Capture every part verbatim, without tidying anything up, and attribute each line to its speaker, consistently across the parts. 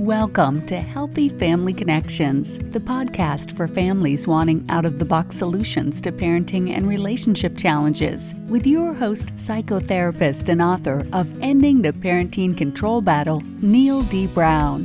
Speaker 1: Welcome to Healthy Family Connections, the podcast for families wanting out-of-the-box solutions to parenting and relationship challenges, with your host, psychotherapist and author of Ending the Parenting Control Battle, Neil D. Brown.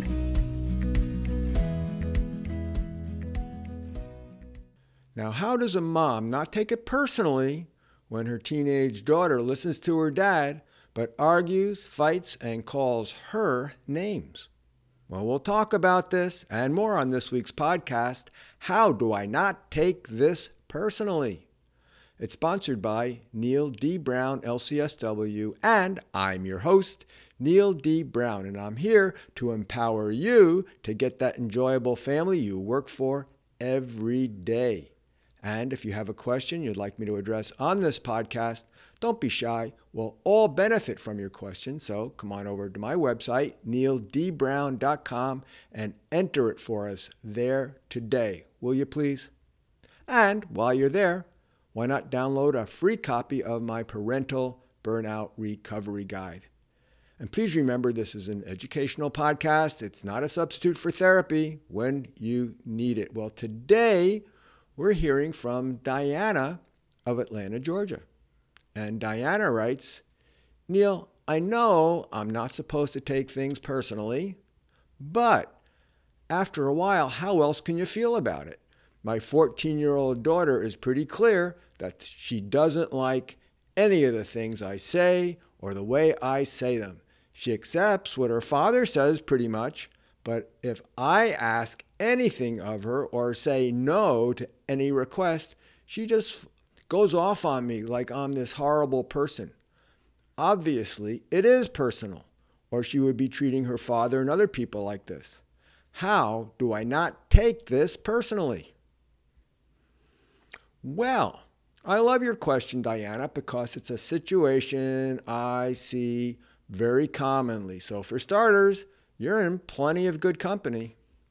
Speaker 2: Now, how does a mom not take it personally when her teenage daughter listens to her dad, but argues, fights, and calls her names? Well, we'll talk about this and more on this week's podcast, How Do I Not Take This Personally? It's sponsored by Neil D. Brown, L C S W, and I'm your host, Neil D. Brown, and I'm here to empower you to get that enjoyable family you work for every day. And if you have a question you'd like me to address on this podcast, don't be shy. We'll all benefit from your question. So come on over to my website, neil d brown dot com, and enter it for us there today. Will you please? And while you're there, why not download a free copy of my Parental Burnout Recovery Guide? And please remember, this is an educational podcast. It's not a substitute for therapy when you need it. Well, today we're hearing from Diana of Atlanta, Georgia. And Diana writes, Neil, I know I'm not supposed to take things personally, but after a while, how else can you feel about it? My fourteen-year-old daughter is pretty clear that she doesn't like any of the things I say or the way I say them. She accepts what her father says pretty much, but if I ask anything of her or say no to any request, she just goes off on me like I'm this horrible person. Obviously, it is personal, or she would be treating her father and other people like this. How do I not take this personally? Well, I love your question, Diana, because it's a situation I see very commonly. So for starters, you're in plenty of good company.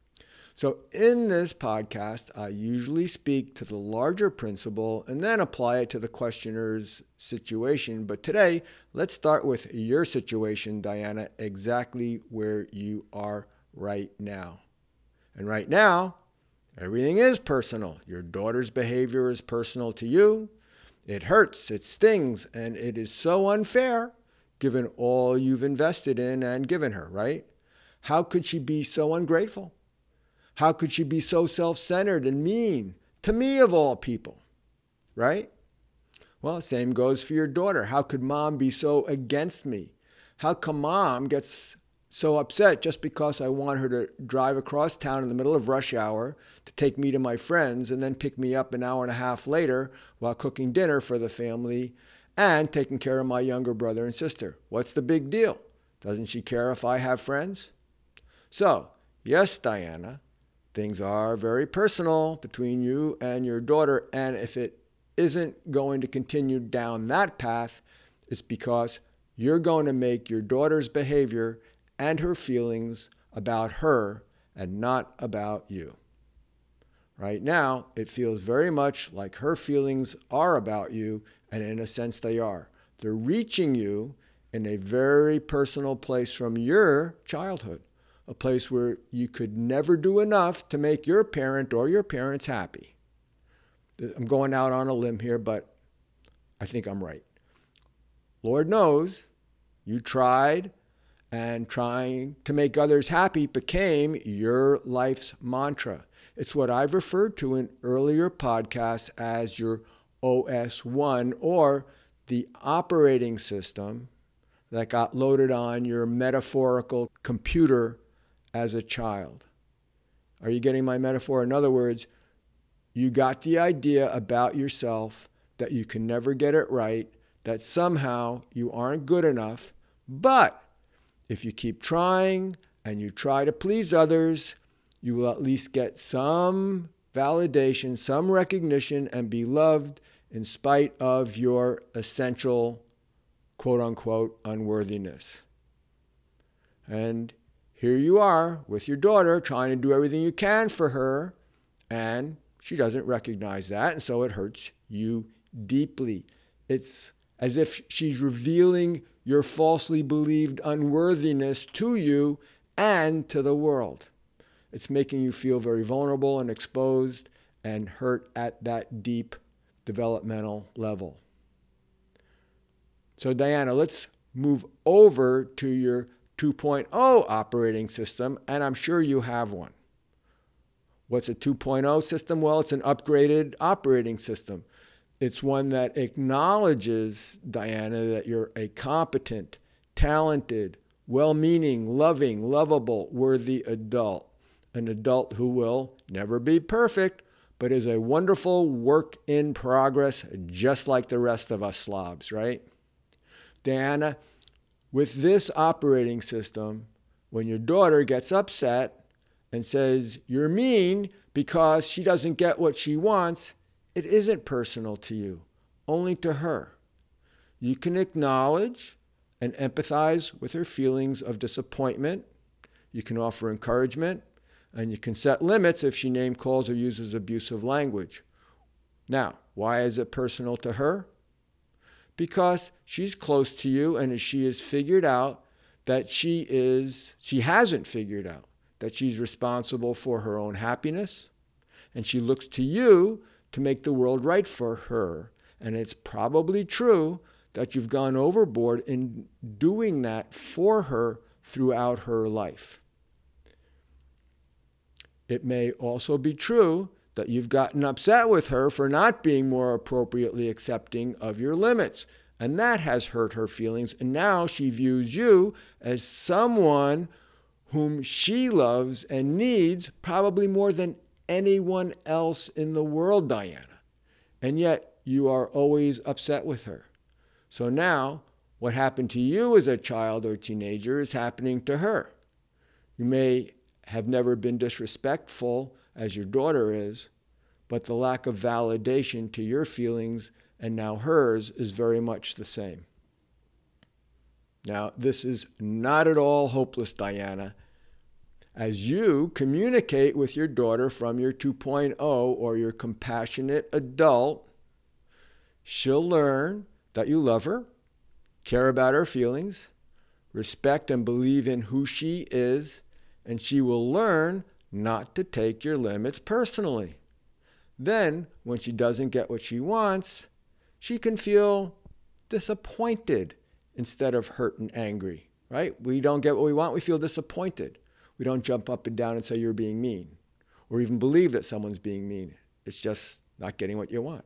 Speaker 2: So in this podcast, I usually speak to the larger principle and then apply it to the questioner's situation. But today, let's start with your situation, Diana, exactly where you are right now. And right now, everything is personal. Your daughter's behavior is personal to you. It hurts, it stings, and it is so unfair given all you've invested in and given her, right? How could she be so ungrateful? How could she be so self-centered and mean to me of all people, right? Well, same goes for your daughter. How could mom be so against me? How come mom gets so upset just because I want her to drive across town in the middle of rush hour to take me to my friends and then pick me up an hour and a half later while cooking dinner for the family and taking care of my younger brother and sister? What's the big deal? Doesn't she care if I have friends? So, yes, Diana, things are very personal between you and your daughter, and if it isn't going to continue down that path, it's because you're going to make your daughter's behavior and her feelings about her and not about you. Right now, it feels very much like her feelings are about you, and in a sense they are. They're reaching you in a very personal place from your childhood. A place where you could never do enough to make your parent or your parents happy. I'm going out on a limb here, but I think I'm right. Lord knows you tried, and trying to make others happy became your life's mantra. It's what I've referred to in earlier podcasts as your O S one, or the operating system that got loaded on your metaphorical computer as a child. Are you getting my metaphor? In other words, you got the idea about yourself that you can never get it right, that somehow you aren't good enough, but if you keep trying and you try to please others, you will at least get some validation, some recognition, and be loved in spite of your essential, quote-unquote, unworthiness. And here you are with your daughter trying to do everything you can for her, and she doesn't recognize that, and so it hurts you deeply. It's as if she's revealing your falsely believed unworthiness to you, and to the world. It's making you feel very vulnerable and exposed and hurt at that deep developmental level. So Diana, let's move over to your two point oh operating system, and I'm sure you have one. What's a two point oh system? Well, it's an upgraded operating system. It's one that acknowledges, Diana, that you're a competent, talented, well-meaning, loving, lovable, worthy adult. An adult who will never be perfect, but is a wonderful work in progress, just like the rest of us slobs, right? Diana, with this operating system, when your daughter gets upset and says you're mean because she doesn't get what she wants, it isn't personal to you, only to her. You can acknowledge and empathize with her feelings of disappointment. You can offer encouragement, and you can set limits if she name calls or uses abusive language. Now, why is it personal to her? Because she's close to you, and she has figured out that she is, she hasn't figured out that she's responsible for her own happiness, and she looks to you to make the world right for her. And it's probably true that you've gone overboard in doing that for her throughout her life. It may also be true that you've gotten upset with her for not being more appropriately accepting of your limits. And that has hurt her feelings. And now she views you as someone whom she loves and needs probably more than anyone else in the world, Diana. And yet you are always upset with her. So now what happened to you as a child or teenager is happening to her. You may have never been disrespectful as your daughter is, but the lack of validation to your feelings and now hers is very much the same. Now, this is not at all hopeless, Diana. As you communicate with your daughter from your two point oh or your compassionate adult, she'll learn that you love her, care about her feelings, respect and believe in who she is, and she will learn not to take your limits personally. Then, when she doesn't get what she wants, she can feel disappointed instead of hurt and angry, right? We don't get what we want, we feel disappointed. We don't jump up and down and say you're being mean, or even believe that someone's being mean. It's just not getting what you want.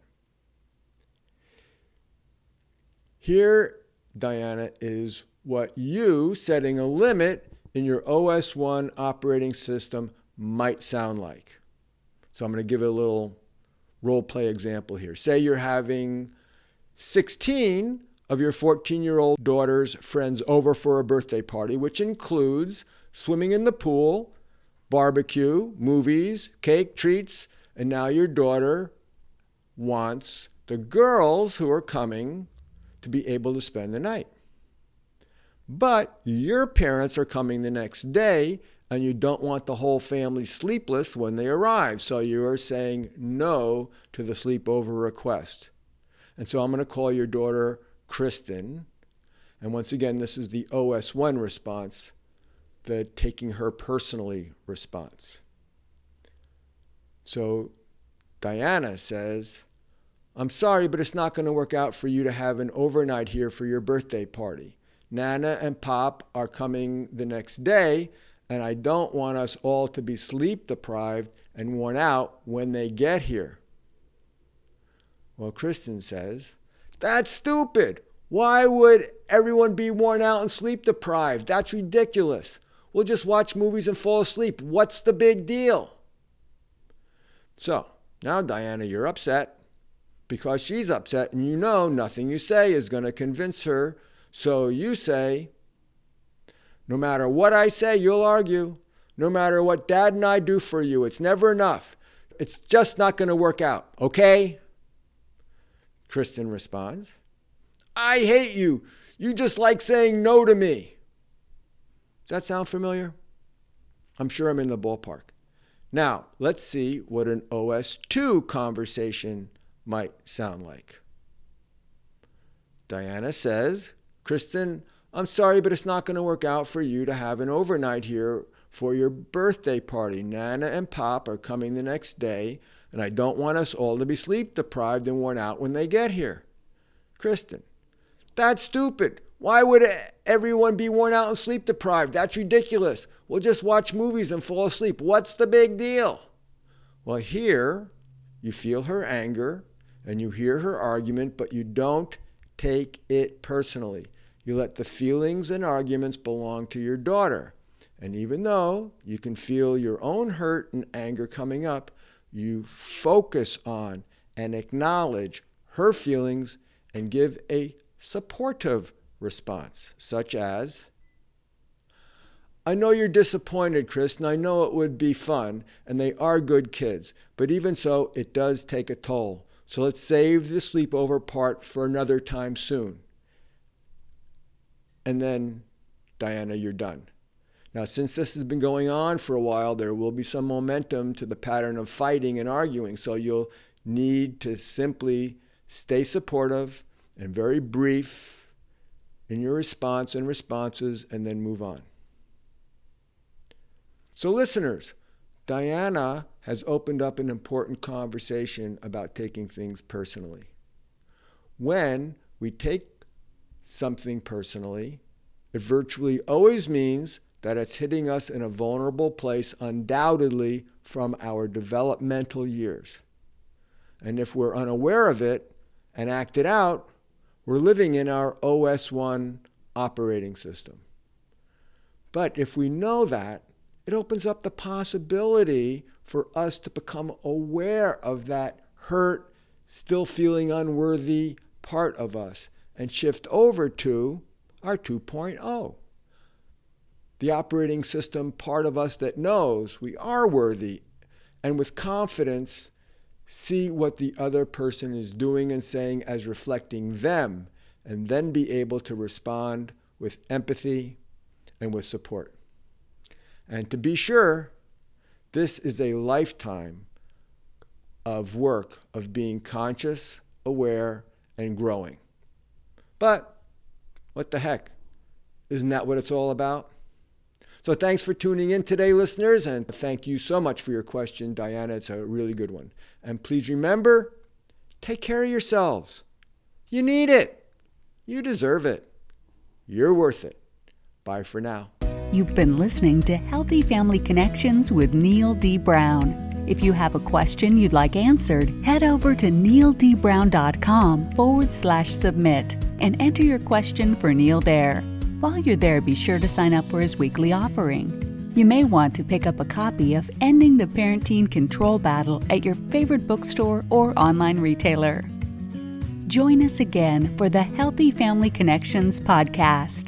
Speaker 2: Here, Diana, is what you setting a limit in your O S one operating system might sound like. So I'm going to give it a little role play example here. Say you're having sixteen of your fourteen-year-old daughter's friends over for a birthday party, which includes swimming in the pool, barbecue, movies, cake, treats, and now your daughter wants the girls who are coming to be able to spend the night. But your parents are coming the next day, and you don't want the whole family sleepless when they arrive, so you are saying no to the sleepover request. And so I'm going to call your daughter Kristen, and once again, this is the O S one response, the taking her personally response. So Diana says, I'm sorry, but it's not going to work out for you to have an overnight here for your birthday party. Nana and Pop are coming the next day, and I don't want us all to be sleep deprived and worn out when they get here. Well, Kristen says, that's stupid. Why would everyone be worn out and sleep deprived? That's ridiculous. We'll just watch movies and fall asleep. What's the big deal? So, now Diana, you're upset because she's upset, and you know nothing you say is going to convince her. So you say, no matter what I say, you'll argue. No matter what Dad and I do for you, it's never enough. It's just not going to work out, okay? Kristen responds, I hate you. You just like saying no to me. Does that sound familiar? I'm sure I'm in the ballpark. Now, let's see what an O S two conversation might sound like. Diana says, Kristen, I'm sorry, but it's not going to work out for you to have an overnight here for your birthday party. Nana and Pop are coming the next day, and I don't want us all to be sleep deprived and worn out when they get here. Kristen, that's stupid. Why would everyone be worn out and sleep deprived? That's ridiculous. We'll just watch movies and fall asleep. What's the big deal? Well, here you feel her anger and you hear her argument, but you don't take it personally. You let the feelings and arguments belong to your daughter. And even though you can feel your own hurt and anger coming up, you focus on and acknowledge her feelings and give a supportive response, such as, I know you're disappointed, Chris, and I know it would be fun, and they are good kids, but even so, it does take a toll. So let's save the sleepover part for another time soon. And then, Diana, you're done. Now, since this has been going on for a while, there will be some momentum to the pattern of fighting and arguing, so you'll need to simply stay supportive and very brief in your response and responses, and then move on. So listeners, Diana has opened up an important conversation about taking things personally. When we take something personally, it virtually always means that it's hitting us in a vulnerable place, undoubtedly from our developmental years. And if we're unaware of it and act it out, we're living in our O S one operating system. But if we know that, it opens up the possibility for us to become aware of that hurt, still feeling unworthy part of us and shift over to our two point oh. The operating system part of us that knows we are worthy and with confidence see what the other person is doing and saying as reflecting them, and then be able to respond with empathy and with support. And to be sure, this is a lifetime of work of being conscious, aware, and growing. But what the heck? Isn't that what it's all about? So thanks for tuning in today, listeners, and thank you so much for your question, Diana. It's a really good one. And please remember, take care of yourselves. You need it. You deserve it. You're worth it. Bye for now.
Speaker 1: You've been listening to Healthy Family Connections with Neil D. Brown. If you have a question you'd like answered, head over to neildbrown.com forward slash submit and enter your question for Neil there. While you're there, be sure to sign up for his weekly offering. You may want to pick up a copy of Ending the Parenting Control Battle at your favorite bookstore or online retailer. Join us again for the Healthy Family Connections podcast.